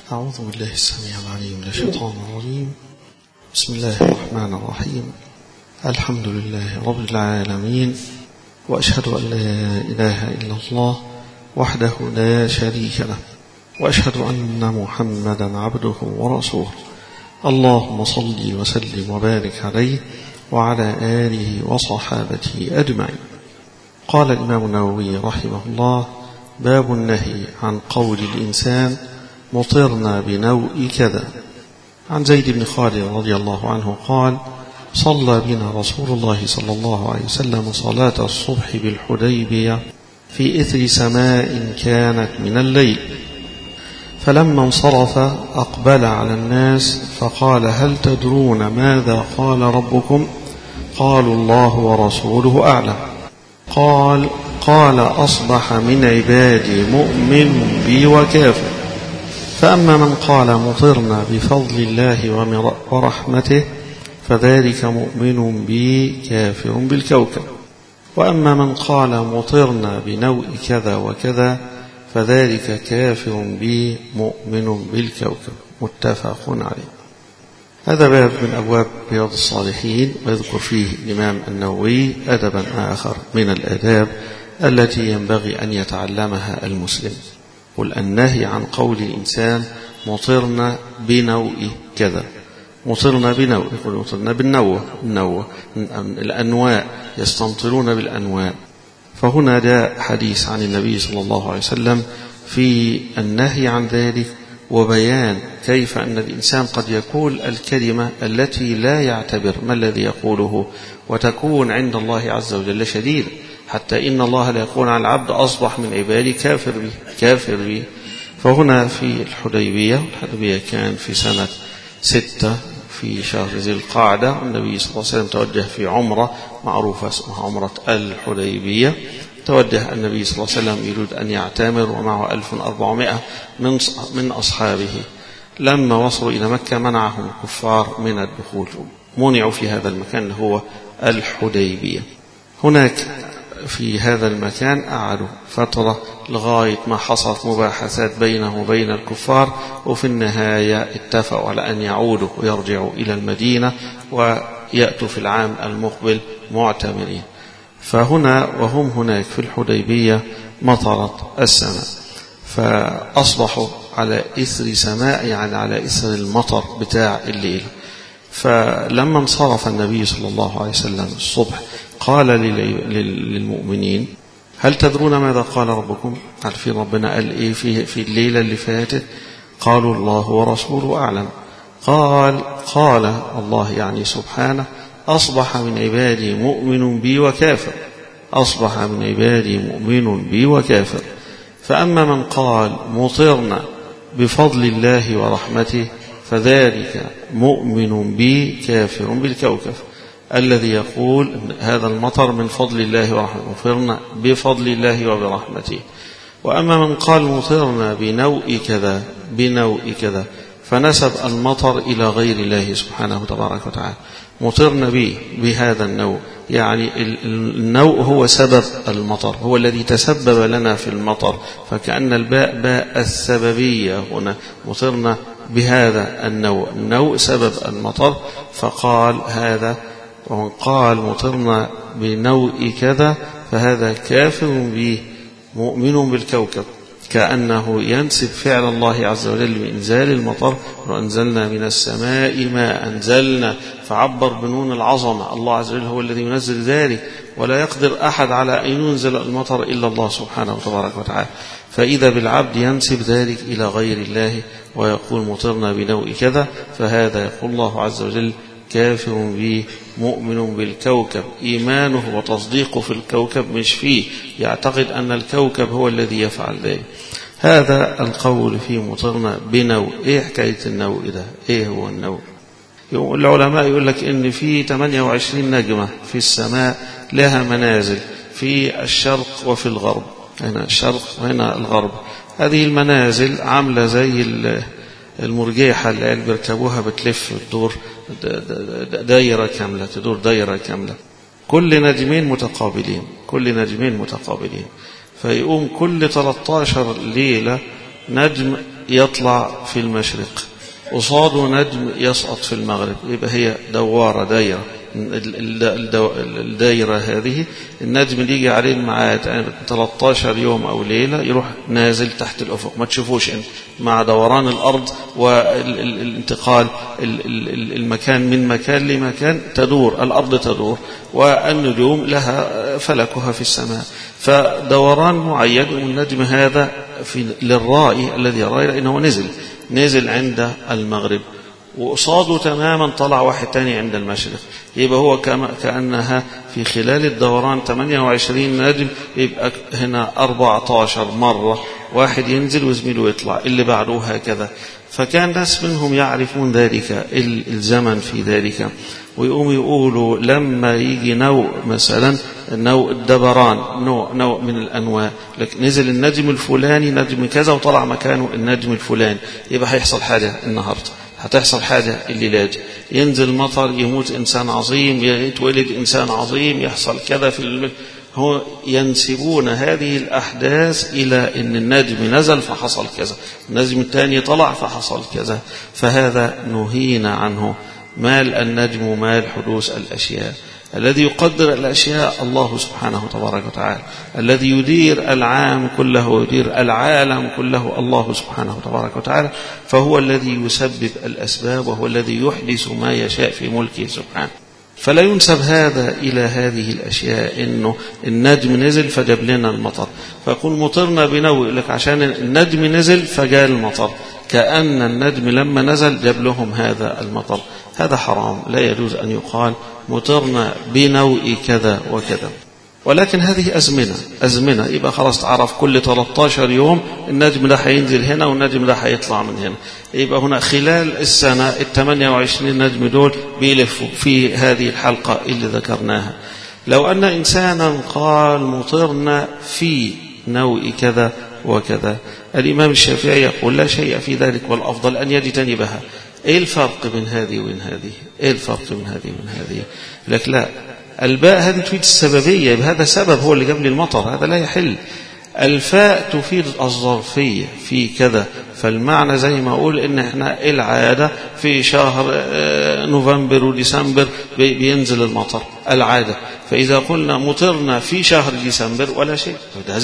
أعوذ بالله السميع العليم من الشيطان الرجيم. بسم الله الرحمن الرحيم. الحمد لله رب العالمين، وأشهد أن لا إله إلا الله وحده لا شريك له، وأشهد أن محمدا عبده ورسوله. اللهم صل وسلم وبارك عليه وعلى آله وصحابته أجمعين. قال الإمام النووي رحمه الله: باب النهي عن قول الإنسان مطرنا بنوء كذا. عن زيد بن خالد رضي الله عنه قال: صلى بنا رسول الله صلى الله عليه وسلم صلاة الصبح بالحديبية في إثر سماء كانت من الليل، فلما انصرف أقبل على الناس فقال: هل تدرون ماذا قال ربكم؟ قالوا: الله ورسوله أعلم. قال: أصبح من عبادي مؤمن بي وكافر، فأما من قال مطرنا بفضل الله ورحمته فذلك مؤمن بي كافر بالكوكب، وأما من قال مطرنا بنوء كذا وكذا فذلك كافر بي مؤمن بالكوكب. متفق عليه. هذا باب من أبواب رياض الصالحين، ويذكر فيه الإمام النووي أدبا آخر من الآداب التي ينبغي أن يتعلمها المسلم. قل النهي عن قول الإنسان مطرنا بنوء كذا. مطرنا بنوء، يقول مطرنا بالنوء، الأنواء، يستمطرون بالأنواء. فهنا جاء حديث عن النبي صلى الله عليه وسلم في النهي عن ذلك، وبيان كيف أن الإنسان قد يقول الكلمة التي لا يعتبر ما الذي يقوله، وتكون عند الله عز وجل شديدة، حتى إن الله لا يقول عن العبد أصبح من عبادي كافر به. فهنا في الحديبية كان في سنة 6 في شهر ذي القعدة، النبي صلى الله عليه وسلم توجه في عمرة معروفة اسمها عمرة الحديبية. توجه النبي صلى الله عليه وسلم يريد أن يعتمر ومعه 1400 من أصحابه. لما وصلوا إلى مكة منعهم الكفار من الدخول، منعوا في هذا المكان هو الحديبية. هناك في هذا المكان قعدوا فترة لغاية ما حصلت مباحثات بينه وبين الكفار، وفي النهاية اتفقوا على أن يعودوا ويرجعوا إلى المدينة ويأتوا في العام المقبل معتمرين. فهنا وهم هناك في الحديبية مطرت السماء، فأصبحوا على إثر سماء، يعني على إثر المطر بتاع الليل. فلما انصرف النبي صلى الله عليه وسلم الصبح قال للمؤمنين: هل تدرون ماذا قال ربكم؟ عارفين ربنا قال إيه في الليلة اللي فاتت؟ قالوا: الله ورسوله أعلم. قال الله يعني سبحانه: أصبح من عبادي مؤمن بي وكافر. أصبح من عبادي مؤمن بي وكافر. فأما من قال مطرنا بفضل الله ورحمته فذلك مؤمن بي كافر بالكوكب. الذي يقول هذا المطر من فضل الله ورحمته، مطرنا بفضل الله وبرحمته. وأما من قال مطرنا بنوء كذا فنسب المطر إلى غير الله سبحانه تبارك وتعالى. مطرنا بهذا النوء، يعني النوء هو سبب المطر، هو الذي تسبب لنا في المطر، فكأن الباء باء السببية هنا. مطرنا بهذا النوء سبب المطر. فقال هذا، ومن قال مطرنا بنوء كذا فهذا كافر به مؤمن بالكوكب، كأنه ينسب فعل الله عز وجل بإنزال المطر. وأنزلنا من السماء ماء، أنزلنا، فعبر بنون العظمة. الله عز وجل هو الذي ينزل ذلك، ولا يقدر أحد على أن ينزل المطر إلا الله سبحانه وتبارك وتعالى. فإذا بالعبد ينسب ذلك إلى غير الله ويقول مطرنا بنوء كذا، فهذا يقول الله عز وجل كافر به مؤمن بالكوكب. إيمانه وتصديقه في الكوكب مش فيه، يعتقد أن الكوكب هو الذي يفعل ذلك. هذا القول في مطرنا بنوء. إيه حكاية النوء ده؟ إيه هو النوء؟ العلماء يقول لك إن في 28 نجمة في السماء لها منازل في الشرق وفي الغرب، هنا الشرق وهنا الغرب. هذه المنازل عاملة زي المرجيحة اللي بيركبوها بتلف تدور دايرة كاملة. كل نجمين متقابلين، فيقوم كل 13 ليلة نجم يطلع في المشرق، قصاده نجم يسقط في المغرب، يبقى هي دوارة دايرة. الدايرة هذه النجم اللي يجي عليه الميعاد 13 يوم أو ليلة يروح نازل تحت الأفق، ما تشوفوش انت، مع دوران الأرض والانتقال المكان من مكان لمكان تدور الأرض، تدور والنجوم لها فلكها في السماء، فدوران معين. والنجم هذا للرائي الذي يرى لأنه نزل عند المغرب، وقصاده تماما طلع واحد تاني عند المشرق، يبقى هو كأنها في خلال الدوران 28 نجم، يبقى هنا 14 مرة واحد ينزل وزميله يطلع، اللي بعده هكذا. فكان ناس منهم يعرفون ذلك الزمن في ذلك، ويقوم يقولوا لما يجي نوع مثلا نوع الدبران، نوع من الأنواع، لكن نزل النجم الفلاني نجم كذا وطلع مكانه النجم الفلاني، يبقى هيحصل حاجة النهاردة، هتحصل حاجة الليلة، ينزل مطر، يموت إنسان عظيم، يتولد إنسان عظيم، يحصل كذا هو ينسبون هذه الأحداث إلى أن النجم نزل فحصل كذا، النجم الثاني طلع فحصل كذا. فهذا نهينا عنه. مال النجم مال حدوث الأشياء. الذي يقدر الأشياء الله سبحانه تبارك وتعالى، الذي يدير العام كله ويدير العالم كله الله سبحانه تبارك وتعالى، فهو الذي يسبب الأسباب وهو الذي يحدث ما يشاء في ملكه سبحانه. فلا ينسب هذا إلى هذه الأشياء، إنه النجم نزل فجاب لنا المطر، فيقول مطرنا بنوء لك عشان النجم نزل فجاء المطر، كأن النجم لما نزل جاب لهم هذا المطر. هذا حرام، لا يجوز أن يقال مطرنا بنوء كذا وكذا. ولكن هذه أزمنة، يبقى خلاص تعرف كل 13 يوم النجم ده هينزل هنا والنجم ده هيطلع من هنا، يبقى هنا خلال السنة 28 نجم دول بيلفوا في هذه الحلقة اللي ذكرناها. لو أن إنسانا قال مطرنا في نوء كذا وكذا، الإمام الشافعي يقول لا شيء في ذلك، والأفضل أن يجتنبها. إيه الفرق بين هذه وبين هذه؟ إيه الفرق بين هذه وبين هذه؟ لك لا، الباء هذه تفيد السببية، بهذا سبب هو اللي جاب لي المطر، هذا لا يحل. الفاء تفيد الظرفية في كذا، فالمعنى زي ما أقول إن إحنا العادة في شهر نوفمبر وديسمبر بينزل المطر العادة، فإذا قلنا مطرنا في شهر ديسمبر ولا شيء، ده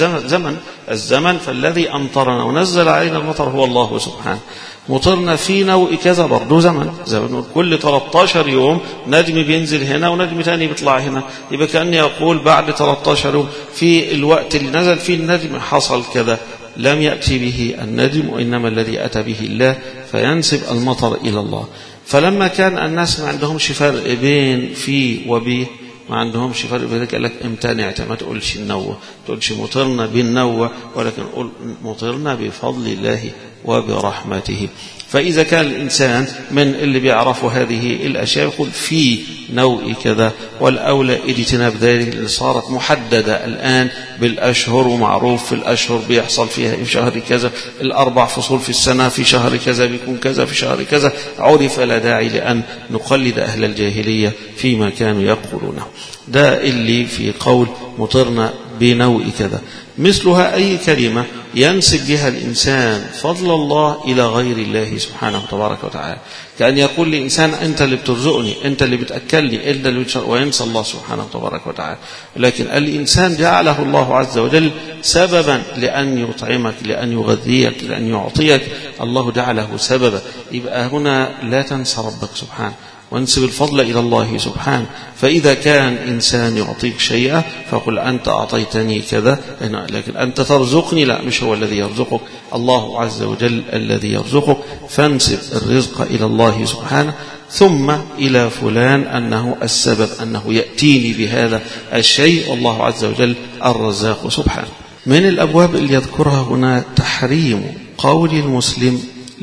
الزمن فالذي أمطرنا ونزل علينا المطر هو الله سبحانه. مطرنا في نوء كذا برضو زمن كل 13 يوم نجم بينزل هنا ونجم تاني بيطلع هنا، يبقى كأني يقول بعد 13 يوم في الوقت اللي نزل فيه النجم حصل كذا، لم يأتي به النجم وإنما الذي أتى به الله، فينسب المطر إلى الله. فلما كان الناس ما عندهمش فرق بين في وبيه، ما عندهمش فرق بين، قال لك امتنع، ما تقولش النوع، تقولش مطرنا بالنوع، ولكن قل مطرنا بفضل الله وبرحمته. فإذا كان الإنسان من اللي بيعرفوا هذه الأشياء يقول في نوع كذا، والأولى اجتناب ذلك اللي صارت محددة الآن بالأشهر، ومعروف في الأشهر بيحصل فيها في شهر كذا، الأربع فصول في السنة في شهر كذا بيكون كذا في شهر كذا، عرف، لا داعي لأن نقلد أهل الجاهلية فيما كانوا يقولونه. ده اللي في قول مطرنا بنوع كذا. مثلها أي كلمة ينسب بها الإنسان فضل الله إلى غير الله سبحانه تبارك وتعالى، كأن يقول لإنسان أنت اللي بترزقني، أنت اللي بتأكلني، أنت اللي وينسى الله سبحانه تبارك وتعالى. لكن الإنسان جعله الله عز وجل سببا لأن يطعمك، لأن يغذيك، لأن يعطيك، الله جعله سببا. يبقى هنا لا تنسى ربك سبحانه، وانسب الفضل إلى الله سبحانه. فإذا كان إنسان يعطيك شيئا فقل أنت أعطيتني كذا، لكن أنت ترزقني، لا، مش هو الذي يرزقك، الله عز وجل الذي يرزقك. فانسب الرزق إلى الله سبحانه، ثم إلى فلان أنه السبب، أنه يأتيني بهذا الشيء، والله عز وجل الرزاق سبحانه. من الأبواب اللي يذكرها هنا تحريم قول المسلم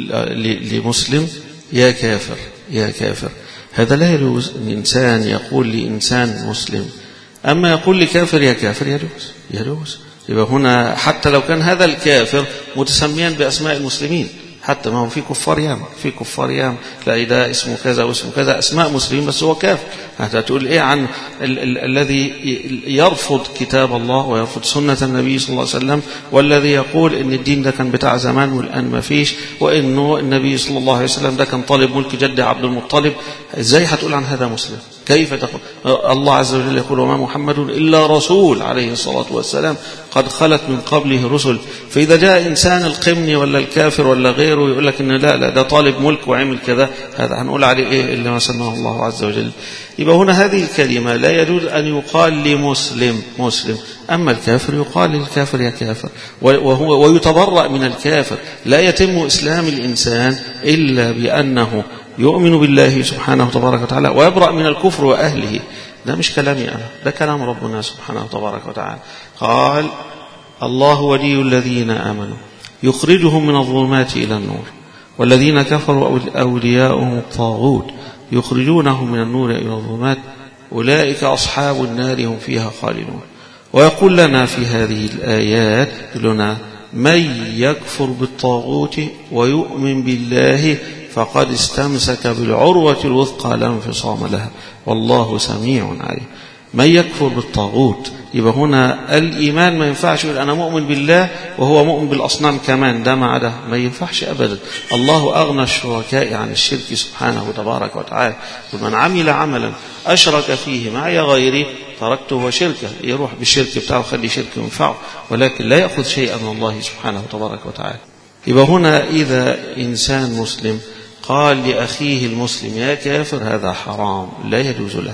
لمسلم يا كافر يا كافر. هذا لا يجوز أن إنسان يقول لإنسان مسلم، أما يقول لكافر يا كافر يجوز. يبقى هنا حتى لو كان هذا الكافر متسميا بأسماء المسلمين، حتى ما هو في كفار ياما تلاقي ده اسمه كذا واسمه كذا أسماء مسلمين بس هو كافر. هتقول إيه عن الذي يرفض كتاب الله ويرفض سنة النبي صلى الله عليه وسلم، والذي يقول إن الدين ده كان بتاع زمان والآن ما فيش، وإنه النبي صلى الله عليه وسلم ده كان طالب ملك جد عبد المطلب؟ إزاي هتقول عن هذا مسلم؟ كيف تقول؟ الله عز وجل يقول وما محمد إلا رسول عليه الصلاة والسلام قد خلت من قبله رسل. فإذا جاء إنسان القمني ولا الكافر ولا غيره يقول لك إن لا ده طالب ملك وعمل كذا، هذا هنقول عليه إيه إلا ما سماه الله عز وجل. يبقى هنا هذه الكلمة لا يجوز أن يقال لمسلم مسلم، أما الكافر يقال للكافر يا كافر، ويتبرأ من الكافر. لا يتم إسلام الإنسان إلا بأنه يؤمن بالله سبحانه تبارك وتعالى ويبرأ من الكفر وأهله. ده مش كلامي أنا، ده كلام ربنا سبحانه تبارك وتعالى. قال الله ولي الذين آمنوا يخرجهم من الظلمات إلى النور والذين كفروا أولياؤهم الطاغوت يخرجونهم من النور إلى الظلمات أولئك أصحاب النار هم فيها خالدون. ويقول لنا في هذه الآيات لنا من يكفر بالطاغوت ويؤمن بالله فقد استمسك بالعروة الوثقى لا انفصام لها والله سميع عليم. من يكفر بالطاغوت، يبقى هنا الإيمان ما ينفعش يقول أنا مؤمن بالله وهو مؤمن بالأصنام كمان، ده مع ده ما ينفعش أبدا. الله أغنى الشركاء عن الشرك سبحانه تبارك وتعالى. ومن عمل عملا أشرك فيه معي غيري تركته وشركه، يروح بالشرك بتاعه خلي شرك ينفعه، ولكن لا يأخذ شيئا من الله سبحانه تبارك وتعالى. يبقى هنا إذا إنسان مسلم قال لأخيه المسلم يا كافر هذا حرام لا يجوز له.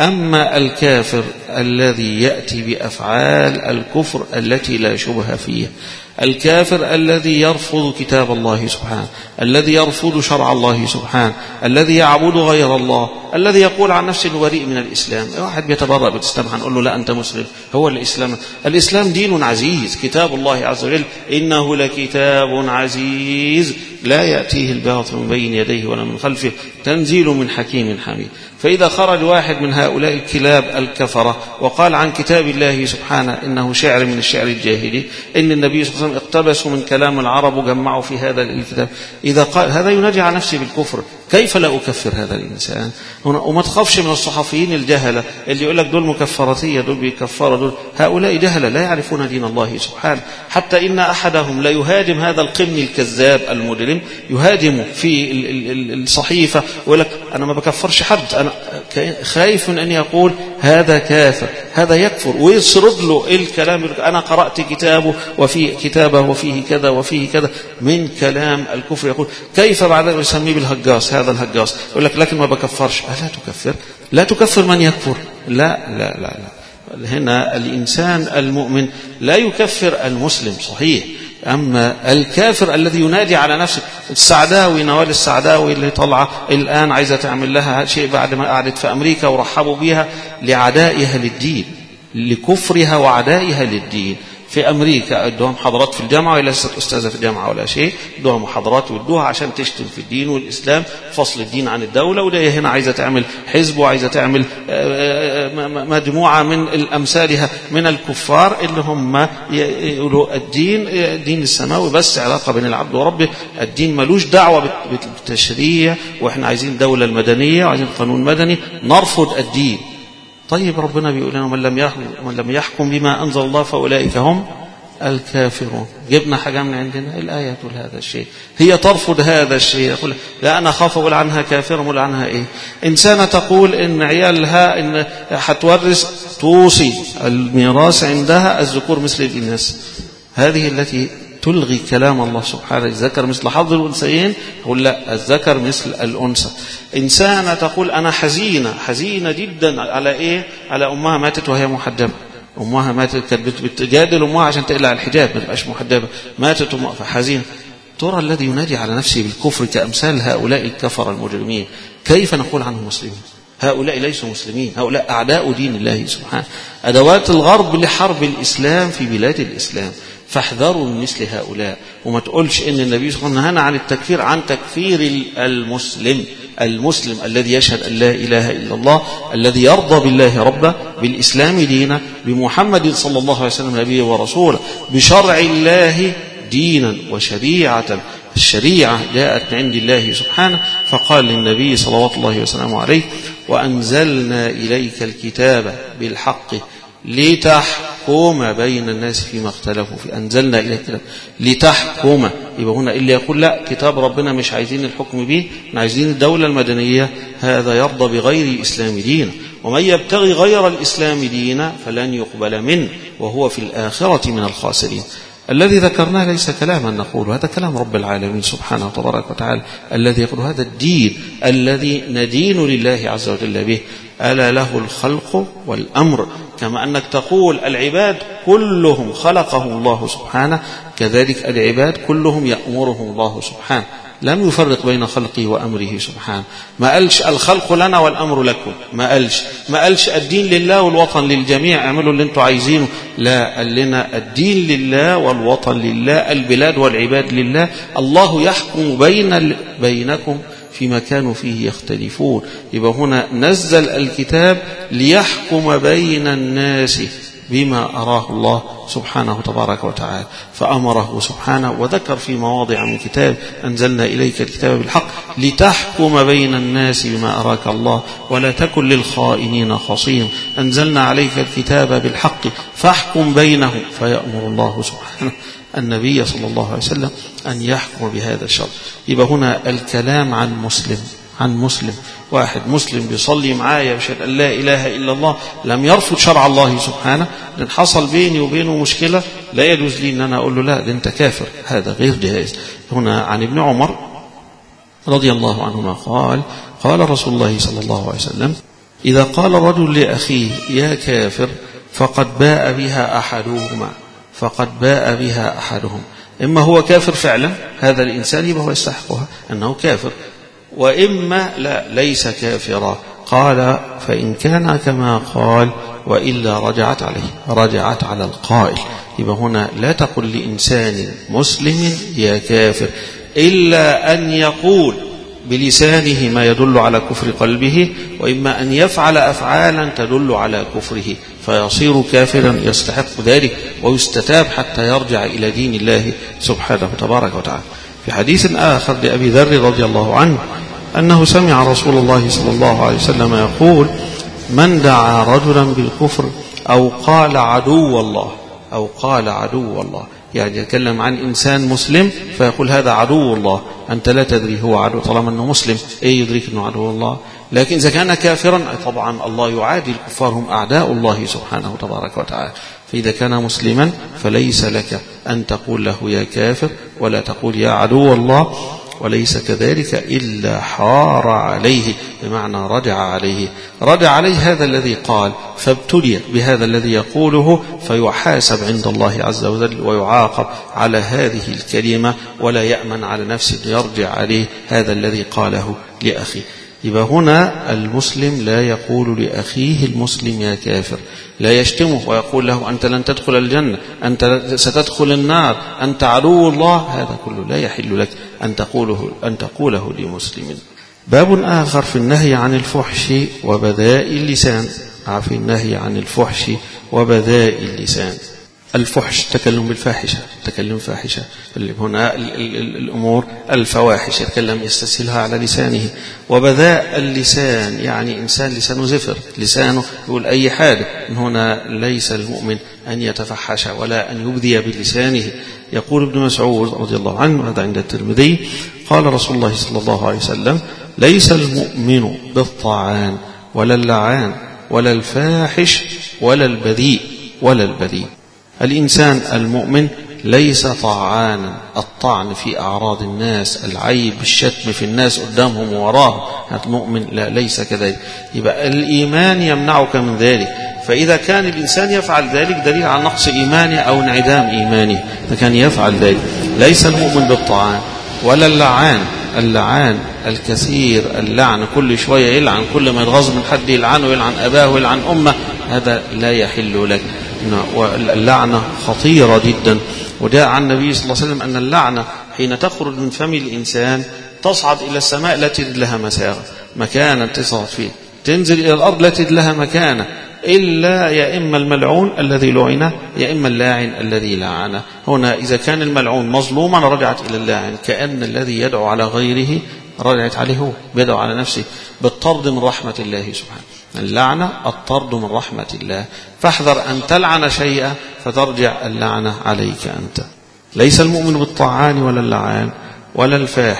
أما الكافر الذي يأتي بأفعال الكفر التي لا شبه فيها، الكافر الذي يرفض كتاب الله سبحانه، الذي يرفض شرع الله سبحانه، الذي يعبد غير الله، الذي يقول عن نفسه انه بريء من الإسلام. واحد بيتبرأ بالإسلام هنقول له لا أنت مسلم، هو الإسلام دين عزيز، كتاب الله عز وجل إنه لكتاب عزيز لا يأتيه الباطل من بين يديه ولا من خلفه تنزيل من حكيم حميد. فإذا خرج واحد من هؤلاء الكلاب الكفرة وقال عن كتاب الله سبحانه إنه شعر من الشعر الجاهلي، إن النبي صلى الله عليه وسلم اقتبسوا من كلام العرب وجمعوا في هذا الكتاب، إذا قال هذا يناجي عن نفسه بالكفر، كيف لا أكفر هذا الإنسان؟ وما تخافش من الصحفيين الجهلة اللي يقول لك دول مكفرتية، دول بيكفروا، دول هؤلاء جهلة لا يعرفون دين الله سبحانه. حتى إن أحدهم لا يهاجم هذا القمني الكذاب المجرم، يهاجم في الصحيفة ويقول لك أنا ما بكفرش حد، أنا خايف من أن يقول هذا كافر هذا يكفر، ويسرد له الكلام أنا قرأت كتابه وفي كتابه وفيه كذا وفيه كذا من كلام الكفر. يقول كيف بعد ذلك يسميه بالهجاص، هذا الهجاص يقول لك لكن ما بكفرش. لا تكفر من يكفر، لا لا لا لا. هنا الإنسان المؤمن لا يكفر المسلم صحيح، أما الكافر الذي ينادي على نفسه، السعداوي نوال السعداوي اللي طلع الآن عايزة تعمل لها شيء بعد ما قعدت في أمريكا ورحبوا بها لعدائها للدين، لكفرها وعدائها للدين في أمريكا. ادوها محاضرات في الجامعة، ولا ليست أستاذة في الجامعة ولا شيء، ادوها محاضرات وادوها عشان تشتم في الدين والإسلام، فصل الدين عن الدولة. وده هنا عايزة تعمل حزب وعايزة تعمل مجموعة من أمثالها من الكفار اللي هم يقولوا الدين السماوي بس علاقة بين العبد وربه، الدين ملوش دعوة بالتشريع، وإحنا عايزين دولة المدنية وعايزين قانون مدني، نرفض الدين. طيب ربنا بيقول لنا من لم يحكم بما أنزل الله فأولئك هم الكافرون. جبنا حاجة من عندنا، الآية تقول هذا الشيء، هي ترفض هذا الشيء، يقول لا أنا خاف أقول عنها كافر، أقول عنها إيه؟ إنسانة تقول إن عيالها إن هتورث توصي الميراث عندها الذكور مثل الإناث، هذه التي تلغي كلام الله سبحانه، الذكر مثل حظ الأنثيين، يقول لا الذكر مثل الأنثى. إنسانة تقول أنا حزينة جدا على إيه؟ على أمها ماتت وهي محجبة، أمها ماتت كانت بتجادل أمها عشان تقلع الحجاب ما تبقاش محجبة، ماتت أمها فحزينة. ترى الذي ينادي على نفسه بالكفر كأمثال هؤلاء الكفر المجرمين كيف نقول عنهم مسلمين؟ هؤلاء ليسوا مسلمين، هؤلاء أعداء دين الله سبحانه، أدوات الغرب لحرب الإسلام في بلاد الإسلام. فاحذروا من مثل هؤلاء، وما تقولش ان النبي صلى الله عليه وسلم نهانا عن التكفير، عن تكفير المسلم الذي يشهد ان لا اله الا الله، الذي يرضى بالله ربا، بالاسلام دينا، بمحمد صلى الله عليه وسلم نبيه ورسوله، بشرع الله دينا وشريعه، الشريعة جاءت من عند الله سبحانه، فقال للنبي صلوات الله وسلامه عليه: وأنزلنا إليك الكتاب بالحق لتحكم بين الناس فيما اختلفوا فيه. أنزلنا إليك الكتاب لتحكم. يبقى هنا اللي يقول لا كتاب ربنا مش عايزين الحكم به، عايزين الدولة المدنية، هذا يرضى بغير الإسلام دينا، ومن يبتغي غير الإسلام دينا فلن يقبل منه وهو في الآخرة من الخاسرين. الذي ذكرناه ليس كلاما نقول، هذا كلام رب العالمين سبحانه وتبارك وتعالى، الذي يقول هذا الدين الذي ندين لله عز وجل به. ألا له الخلق والأمر، كما أنك تقول العباد كلهم خلقهم الله سبحانه، كذلك العباد كلهم يأمرهم الله سبحانه، لم يفرق بين خلقه وأمره سبحانه. ما قالش الخلق لنا والأمر لكم، ما قالش الدين لله والوطن للجميع اعملوا اللي انتوا عايزينه، لا، قال لنا الدين لله والوطن لله، البلاد والعباد لله، الله يحكم بينكم فيما كانوا فيه يختلفون. يبقى هنا نزل الكتاب ليحكم بين الناس بما أراه الله سبحانه تبارك وتعالى، فأمره سبحانه وذكر في مواضع من كتاب: أنزلنا إليك الكتاب بالحق لتحكم بين الناس بما أراك الله ولا تكن للخائنين خصيما. أنزلنا عليك الكتاب بالحق فاحكم بينهم، فيأمر الله سبحانه النبي صلى الله عليه وسلم أن يحكم بهذا الشرع. يبقى هنا الكلام عن مسلم واحد مسلم بيصلي معايا بشهادة أن لا إله إلا الله، لم يرفض شرع الله سبحانه، لأن حصل بيني وبينه مشكلة لا يجوز لي أن أنا أقول له لا ده أنت كافر، هذا غير جائز. هنا عن ابن عمر رضي الله عنهما قال رسول الله صلى الله عليه وسلم: إذا قال رجل لأخيه يا كافر فقد باء بها أحدهم، إما هو كافر فعلا هذا الإنسان يبقى هو يستحقها أنه كافر، وإما لا ليس كافرا. قال: فإن كان كما قال وإلا رجعت على القائل. يبقى هنا لا تقل لإنسان مسلم يا كافر إلا أن يقول بلسانه ما يدل على كفر قلبه، وإما أن يفعل أفعالا تدل على كفره فيصير كافرا يستحق ذلك ويستتاب حتى يرجع إلى دين الله سبحانه تبارك وتعالى. في حديث آخر لأبي ذر رضي الله عنه أنه سمع رسول الله صلى الله عليه وسلم يقول: من دعا رجلا بالكفر أو قال عدو الله، يعني يتكلم عن إنسان مسلم فيقول هذا عدو الله، أنت لا تدري هو عدو، طالما أنه مسلم يدريك أنه عدو الله. لكن إذا كان كافرا طبعا الله يعادي الكفار، هم أعداء الله سبحانه تبارك وتعالى. فإذا كان مسلما فليس لك أن تقول له يا كافر ولا تقول يا عدو الله، وليس كذلك إلا حار عليه، بمعنى رجع عليه هذا الذي قال، فابتلي بهذا الذي يقوله فيحاسب عند الله عز وجل ويعاقب على هذه الكلمة، ولا يأمن على نفسه يرجع عليه هذا الذي قاله لأخيه. يبقى هنا المسلم لا يقول لأخيه المسلم يا كافر، لا يشتمه ويقول له أنت لن تدخل الجنة، أنت ستدخل النار، أنت عدو الله، هذا كله لا يحل لك أن تقوله لمسلم. باب آخر في النهي عن الفحش وبذاء اللسان. في النهي عن الفحش وبذاء اللسان. الفحش تكلم بالفاحشة، تكلم فاحشة، هنا الأمور الفواحش يتكلم يستسهلها على لسانه. وبذاء اللسان يعني إنسان لسانه زفر، لسانه يقول أي حاجة. هنا ليس المؤمن أن يتفحش ولا أن يبذي بلسانه. يقول ابن مسعود رضي الله عنه، هذا عند الترمذي، قال رسول الله صلى الله عليه وسلم: ليس المؤمن بالطعان ولا اللعان ولا الفاحش ولا البذيء. الإنسان المؤمن ليس طعانا، الطعن في أعراض الناس، العيب، الشتم في الناس قدامهم ووراهم، هذا المؤمن لا، ليس كذلك. يبقى الإيمان يمنعك من ذلك، فإذا كان الإنسان يفعل ذلك دليل على نقص إيمانه أو انعدام إيمانه، إذا كان يفعل ذلك. ليس المؤمن بالطعان ولا اللعان الكثير، اللعن كل شوية يلعن، كل ما يتغاظ من حد يلعنه، يلعن أباه ويلعن أمه، هذا لا يحل لك. واللعنة خطيرة جدا، وجاء عن النبي صلى الله عليه وسلم أن اللعنة حين تخرج من فم الإنسان تصعد إلى السماء لا تجد لها مكانا تصعد فيه، تنزل إلى الأرض لا تجد لها مكانة، إلا يا إما الملعون الذي لعن يا إما اللاعن الذي لعن. هنا إذا كان الملعون مظلوما رجعت إلى اللاعن، كأن الذي يدعو على غيره رجعت عليه هو، بيدعو على نفسه بالطرد من رحمة الله سبحانه. اللعنة الطرد من رحمة الله، فاحذر أن تلعن شيئا فترجع اللعنة عليك أنت. ليس المؤمن بالطعان ولا اللعان ولا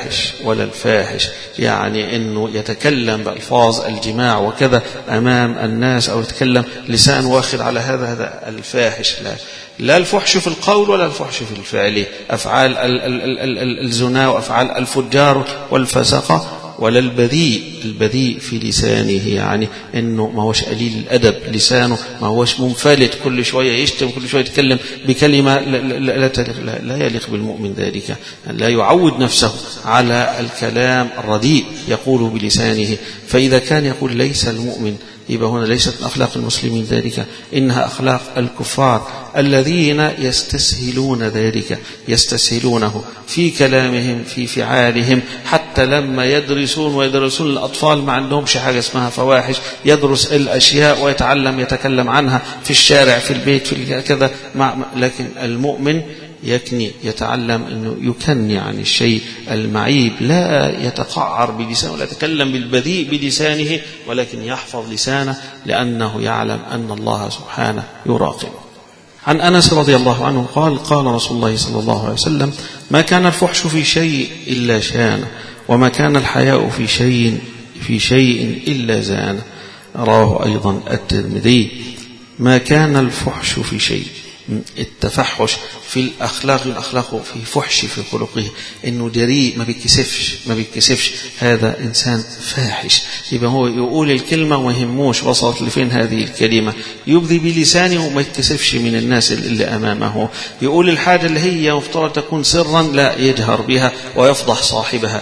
الفاحش يعني أنه يتكلم بألفاظ الجماع وكذا أمام الناس، أو يتكلم لسان واخد على هذا الفاحش. لا الفحش في القول ولا الفحش في الفعل، أفعال الزنا وأفعال الفجار والفسقة، ولا البذيء في لسانه، يعني انه ما هوش قليل الادب، لسانه ما هوش منفلت كل شويه يشتم، كل شويه يتكلم بكلمه لا يليق بالمؤمن ذلك، لا يعود نفسه على الكلام الرديء يقوله بلسانه. فاذا كان يقول ليس المؤمن، يبقى هنا ليست من أخلاق المسلمين ذلك، إنها أخلاق الكفار الذين يستسهلون ذلك، يستسهلونه في كلامهم في فعالهم، حتى لما ويدرسون الأطفال ما عندهمش حاجة اسمها فواحش، يدرس الأشياء ويتعلم يتكلم عنها في الشارع في البيت في كذا، لكن المؤمن يكني، يتعلم أنه يكني عن الشيء المعيب، لا يتقعر بلسانه ولا يتكلم بالبذيء بلسانه، ولكن يحفظ لسانه لأنه يعلم أن الله سبحانه يراقبه. عن أنس رضي الله عنه قال: قال رسول الله صلى الله عليه وسلم: ما كان الفحش في شيء إلا شانه، وما كان الحياء في شيء إلا زانه. رواه أيضا الترمذي. ما كان الفحش في شيء، التفحش في الأخلاق في فحش في خلقه، إنه جريء ما بيتكسفش، هذا إنسان فاحش. يبقى هو يقول الكلمة وما يهموش وصلت لفين هذه الكلمة، يبذي بلسانه وما يتكسفش من الناس اللي أمامه، يقول الحاجة اللي هي مفترض تكون سرا لا يجهر بها ويفضح صاحبها،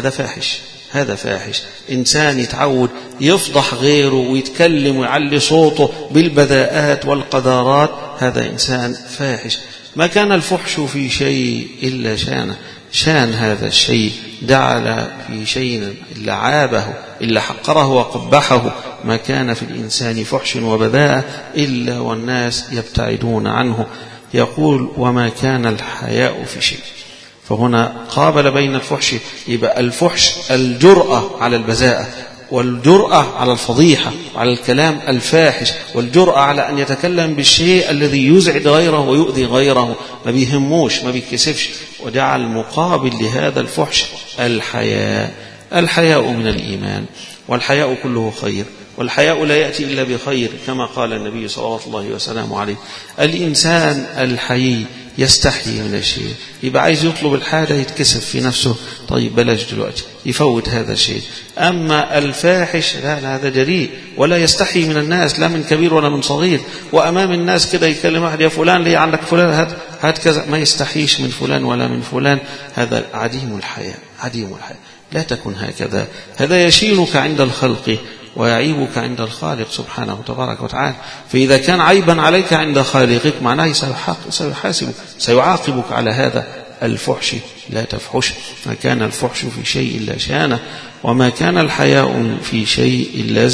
هذا فاحش. إنسان يتعود يفضح غيره ويتكلم ويعلي صوته بالبذاءات والقذارات، هذا إنسان فاحش. ما كان الفحش في شيء إلا شان هذا الشيء، جعل في شيء إلا عابه إلا حقره وقبحه. ما كان في الإنسان فحش وبذاء إلا والناس يبتعدون عنه. يقول: وما كان الحياء في شيء. فهنا قابل بين الفحش، يبقى الفحش الجرأة على البذاءة، والجرأة على الفضيحة وعلى الكلام الفاحش، والجرأة على أن يتكلم بالشيء الذي يزعج غيره ويؤذي غيره، ما بيهموش ما بيتكسفش. وجعل مقابل لهذا الفحش الحياء من الإيمان، والحياء كله خير، والحياء لا يأتي إلا بخير، كما قال النبي صلى الله عليه وسلم عليه: الإنسان الحيي يستحي من الشيء. يبقى عايز يطلب الحاجة يتكسف في نفسه، طيب بلاش دلوقتي، يفوت هذا الشيء. أما الفاحش لا، هذا جريء ولا يستحي من الناس، لا من كبير ولا من صغير، وأمام الناس كده يكلم واحد: يا فلان ليه عندك فلان، هات كذا، ما يستحيش من فلان ولا من فلان. هذا عديم الحياء. لا تكن هكذا، هذا يشينك عند الخلق ويعيبك عند الخالق سبحانه وتبارك وتعالى. فإذا كان عيبا عليك عند خالقك معناه سيحاسبك، سيعاقبك على هذا الفحش. لا تفحش. ما كان الفحش في شيء إلا شانه، وما كان الحياء في شيء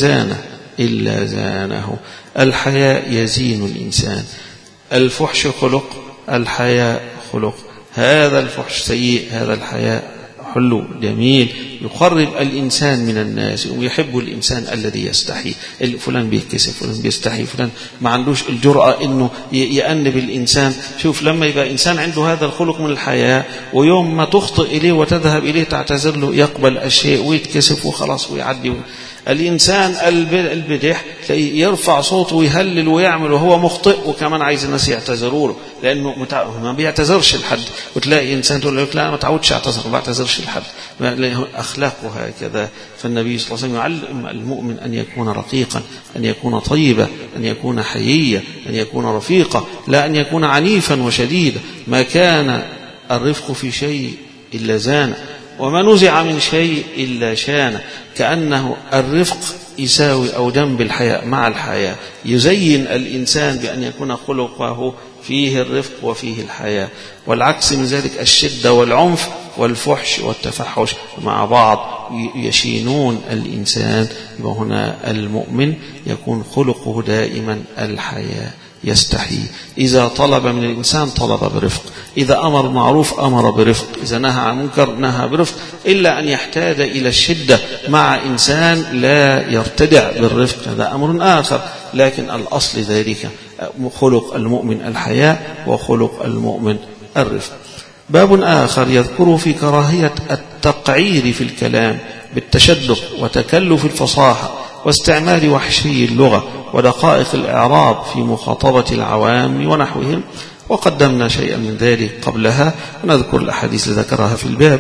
إلا زانه. الحياء يزين الإنسان. الفحش خلق، الحياء خلق. هذا الفحش سيء، هذا الحياء حلو جميل، يقرب الإنسان من الناس، ويحب الإنسان الذي يستحي. فلان بيتكسف، فلان بيستحي، فلان ما عندوش الجرأة إنه يأنب الإنسان. شوف لما يبقى إنسان عنده هذا الخلق من الحياة، ويوم ما تخطئ إليه وتذهب إليه تعتذر له يقبل الشيء ويتكسف وخلاص ويعدي. الإنسان البدح يرفع صوته ويهلل ويعمل وهو مخطئ، وكمان عايز الناس يعتذروا له، لأنه ما بيعتذرش لحد. وتلاقي إنسان تقول له: لا ما تعودش أعتذر، ما بعتذرش لحد. أخلاقه هكذا. فالنبي صلى الله عليه وسلم يعلم المؤمن أن يكون رقيقا، أن يكون طيبا، أن يكون حييا، أن يكون رفيقا، لا أن يكون عنيفا وشديدا. ما كان الرفق في شيء إلا زانه، وما نزع من شيء إلا شانه. كأنه الرفق يساوي أو جنب الحياء مع الحياء، يزين الإنسان بأن يكون خلقه فيه الرفق وفيه الحياء. والعكس من ذلك الشدة والعنف والفحش والتفحش مع بعض. يشينون الإنسان. وهنا المؤمن يكون خلقه دائما الحياء، يستحي. إذا طلب من الإنسان طلب برفق، إذا أمر معروف أمر برفق، إذا نهى عن منكر نهى برفق، إلا أن يحتاج إلى الشدة مع إنسان لا يرتدع بالرفق، هذا أمر آخر، لكن الأصل ذلك خلق المؤمن الحياء وخلق المؤمن الرفق. باب آخر يذكر في كراهية التقعير في الكلام بالتشدق وتكلف الفصاحة واستعمال وحشي اللغة ودقائق الإعراب في مخاطبة العوام ونحوهم، وقدمنا شيئا من ذلك قبلها، ونذكر الأحاديث التي ذكرها في الباب.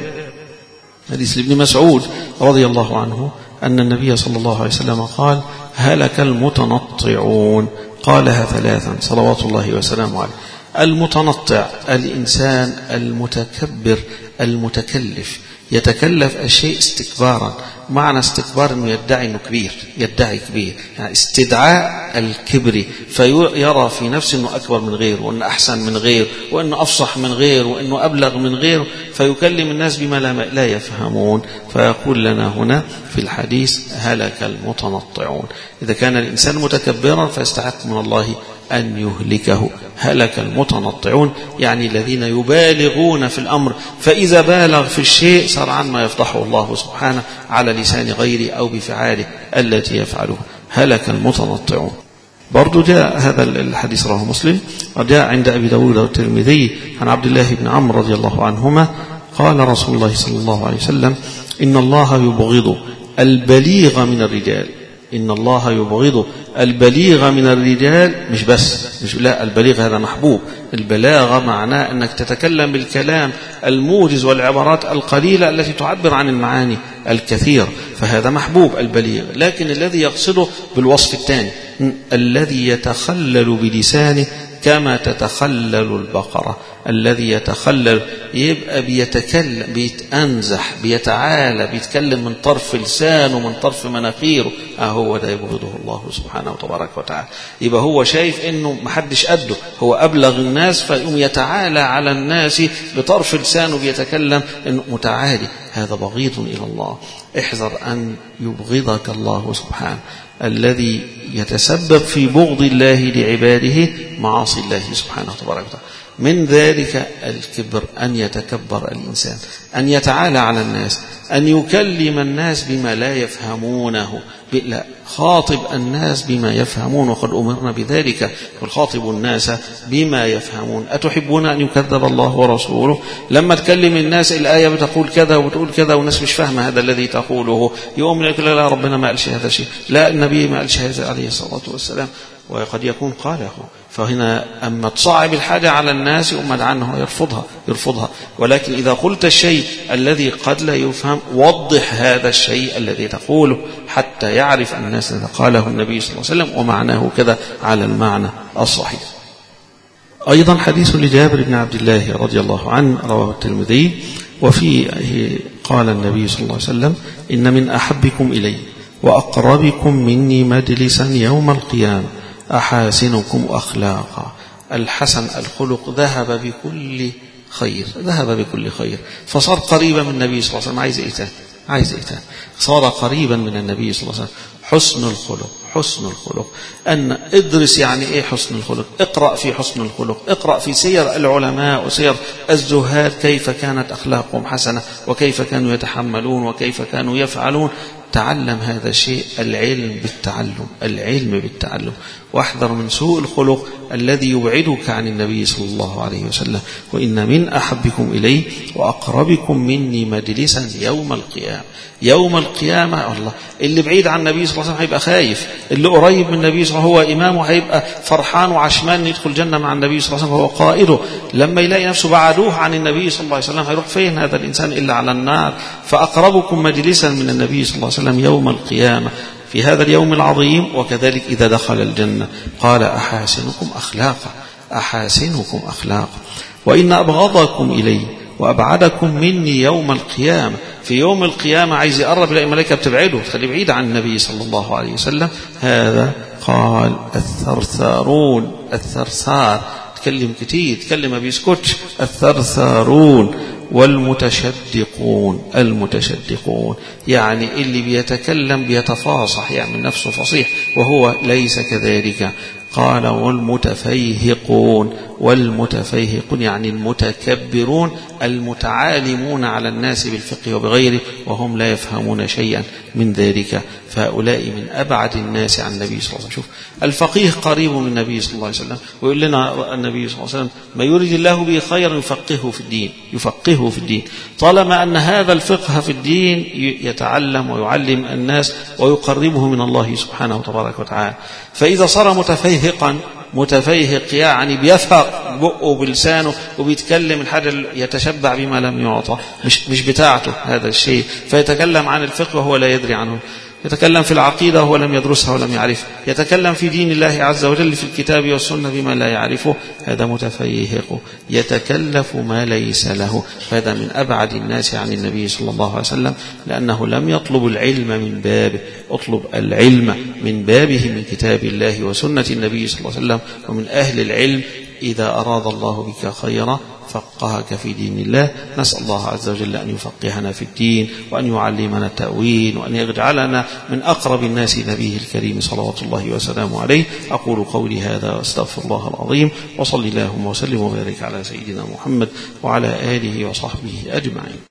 حديث ابن مسعود رضي الله عنه أن النبي صلى الله عليه وسلم قال: هلك المتنطعون، قالها 3 صلوات الله وسلامه عليه. المتنطع الإنسان المتكبر المتكلف، يتكلف الشيء استكبارا. معنى استكبار أنه يدعي أنه كبير، يدعي كبير، يعني استدعاء الكبر، فيرى في نفسه أنه أكبر من غيره، وأنه أحسن من غيره، وأنه أفصح من غيره، وأنه أبلغ من غيره، فيكلم الناس بما لا يفهمون. فيقول لنا هنا في الحديث: هلك المتنطعون. إذا كان الإنسان متكبرا فيستحق من الله أن يهلكه. هلك المتنطعون يعني الذين يبالغون في الأمر، فإذا بالغ في الشيء صار عن ما يفضحه الله سبحانه على لسان غيره أو بفعاله التي يفعله. هلك المتنطعون. برضو جاء هذا الحديث رواه مسلم، وجاء عند أبي داود والترمذي عن عبد الله بن عمرو رضي الله عنهما قال رسول الله صلى الله عليه وسلم: إن الله يبغض البليغ من الرجال. إن الله يبغض البليغ من الرجال، مش لا، البليغ هذا محبوب. البلاغة معناه أنك تتكلم بالكلام الموجز والعبارات القليلة التي تعبر عن المعاني الكثير، فهذا محبوب البليغ. لكن الذي يقصده بالوصف الثاني: الذي يتخلل بلسانه كما تتخلل البقرة. الذي يتخلل يبقى بيتكلم، بيتأنزح، بيتعالى، بيتكلم من طرف لسانه ومن طرف مناخيره. هو ده يبغضه الله سبحانه وتبارك وتعالى. يبقى هو شايف انه محدش قده، هو أبلغ الناس، فيقوم يتعالى على الناس بطرف لسانه، بيتكلم انه متعالي. هذا بغيض إلى الله. احذر أن يبغضك الله سبحانه. الذي يتسبب في بغض الله لعباده معاصي الله سبحانه وتبارك وتعالى. من ذلك الكبر، أن يتكبر الإنسان، أن يتعالى على الناس، أن يكلم الناس بما لا يفهمونه. لا، خاطب الناس بما يفهمون، وقد أمرنا بذلك: والخاطب الناس بما يفهمون. أتحبون أن يكذب الله ورسوله؟ لما تكلم الناس الآية بتقول كذا وبتقول كذا والناس مش فاهمة هذا الذي تقوله، يقوم يقول: لا، ربنا ما قالش هذا الشيء، لا، النبي ما قالش هذا عليه الصلاة والسلام، وقد يكون قاله. فهنا أما تصعب الحاجة على الناس يؤمن عنه يرفضها. ولكن إذا قلت الشيء الذي قد لا يفهم، وضح هذا الشيء الذي تقوله حتى يعرف الناس أن قاله النبي صلى الله عليه وسلم ومعناه كذا على المعنى الصحيح. أيضا حديث لجابر بن عبد الله رضي الله عنه رواه الترمذي، وفيه قال النبي صلى الله عليه وسلم: إن من أحبكم إلي وأقربكم مني مجلسا يوم القيامة أحاسنكم أخلاقا. الحسن الخلق ذهب بكل خير، فصار قريبا من النبي صلى الله عليه وسلم. عايز إيه تاني؟ صار قريبا من النبي صلى الله عليه وسلم. حسن الخلق أن ادرس يعني إيه حسن الخلق، اقرأ في حسن الخلق، اقرأ في سير العلماء وسير الزهاد كيف كانت أخلاقهم حسنة، وكيف كانوا يتحملون، وكيف كانوا يفعلون. تعلم هذا الشيء، العلم بالتعلم. واحذر من سوء الخلق الذي يبعدك عن النبي صلى الله عليه وسلم. وإن من أحبكم إلي وأقربكم مني مجلسا يوم القيامة. الله، اللي بعيد عن النبي صلى الله عليه وسلم هيبقى خايف، اللي قريب من النبي صلى الله عليه وسلم هو إمامه هيبقى فرحان وعشمان يدخل الجنة مع النبي صلى الله عليه وسلم وهو قائده. لما يلاقي نفسه بعدوه عن النبي صلى الله عليه وسلم هيروح فين هذا الإنسان إلا على النار. فأقربكم مجلسا من النبي صلى الله عليه وسلم يوم القيامة، في هذا اليوم العظيم. وكذلك إذا دخل الجنة قال: أحاسنكم أخلاقا. وإن أبغضكم إلي وأبعدكم مني يوم القيامة. في يوم القيامة عايز يقرب، إلى الملائكة بتبعده، تخليه بعيد عن النبي صلى الله عليه وسلم. هذا قال الثرثار، تكلم كتير، تكلم ما بيسكتش. الثرثارون والمتشدقون. المتشدقون يعني اللي بيتكلم بيتفاصح، يعمل نفسه فصيح وهو ليس كذلك. قال والمتفيهقون. والمتفيهقون يعني المتكبرون المتعالمون على الناس بالفقه وبغيره وهم لا يفهمون شيئا من ذلك، فهؤلاء من أبعد الناس عن النبي صلى الله عليه وسلم. شوف الفقيه قريب من النبي صلى الله عليه وسلم، ويقول لنا النبي صلى الله عليه وسلم ما يريد الله به خيرا يفقهه في الدين. يفقهه في الدين طالما أن هذا الفقه في الدين يتعلم ويعلم الناس ويقربه من الله سبحانه وتبارك وتعالى. فإذا صار متفيهق يعني بيفهق بقه بلسانه وبيتكلم الحاجة يتشبع بما لم يعطى، مش بتاعته هذا الشيء، فيتكلم عن الفقه وهو لا يدري عنه، يتكلم في العقيدة وهو لم يدرسها ولم يعرفها، يتكلم في دين الله عز وجل في الكتاب والسنة بما لا يعرفه، هذا متفيهق يتكلف ما ليس له. هذا من أبعد الناس عن النبي صلى الله عليه وسلم، لأنه لم يطلب العلم من بابه، اطلب العلم من بابه من كتاب الله وسنة النبي صلى الله عليه وسلم. ومن أهل العلم إذا أراد الله بك خيرا فقهك في دين الله. نسأل الله عز وجل أن يفقهنا في الدين وأن يعلمنا التأويل وأن يجعلنا من أقرب الناس نبيه الكريم صلوات الله وسلامه عليه. أقول قولي هذا واستغفر الله العظيم، وصلي اللهم وسلم وبارك على سيدنا محمد وعلى آله وصحبه أجمعين.